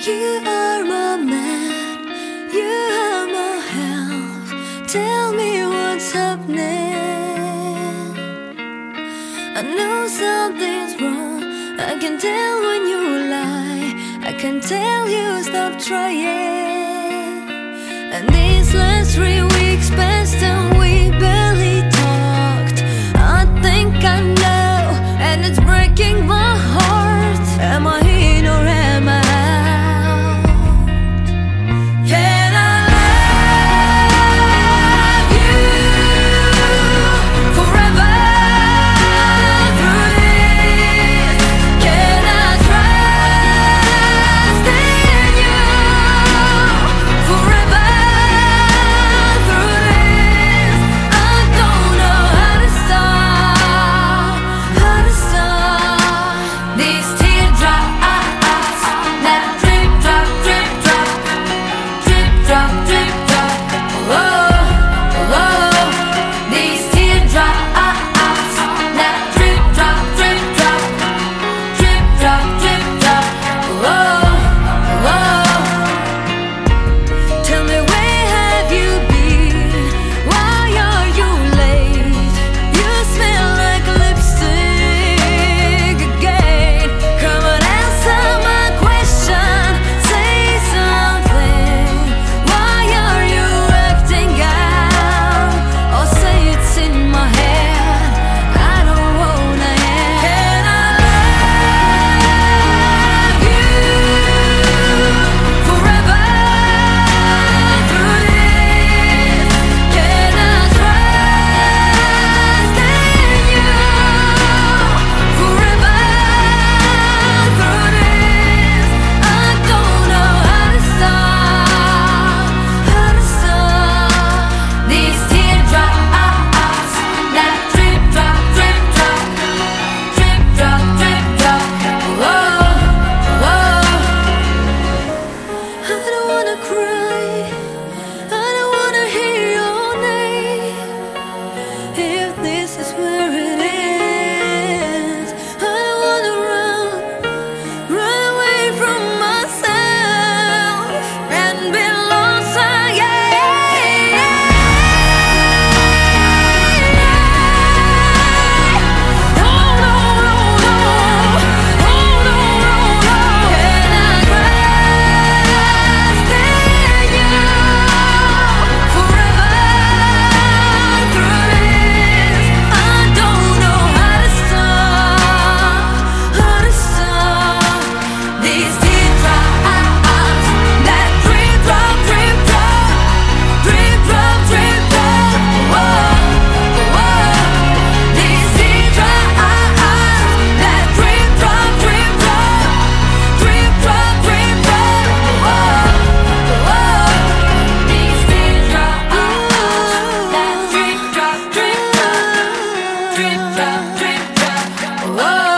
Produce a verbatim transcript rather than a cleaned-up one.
You are my man, you are my help. Tell me what's happening. I know something's wrong, I can tell when you lie, I can tell you stop trying. And these last three weeks passed and we barely talked. I think I know, and it's breaking my heart. Am I in or am I out? Can I love you forever through this? Can I trust in you forever through this? I don't know how to stop, how to stop these teardrops that drip, drop, drip, drop, drip, drop, drip, drop. Whoa, whoa, these teardrops that drip, drop, drip, drop, drip, drop, drip, drop. Whoa, whoa. Tell me, where have you been? Why are you late? You smell like lipstick again. Come on, answer my question. Say something. Why are you acting out? Or say it's in my head. I don't wanna hear. Can I love you forever through this? Can I trust in you forever through this? I don't know how to stop, how to stop these teardrops that drip, drop, drip, drop, drip, drop, drip, drop. Whoa, whoa. I don't wanna cry, I don't wanna hear your name. If this is where it is, I don't wanna run, run away from myself and be lost again. Oh no, no, no, oh no, no, no. Can I trust in you forever through this? I don't know how to stop, how to stop these teardrops that drip, drop, drip, drop, drip, drop, drip, drop. Whoa, whoa, these teardrops that drip, drop, drip, drop, drip, drop, drip, drop. Whoa, whoa, these teardrops that drip, drop, drip, drop, drip, drop, drip, drop. Whoa.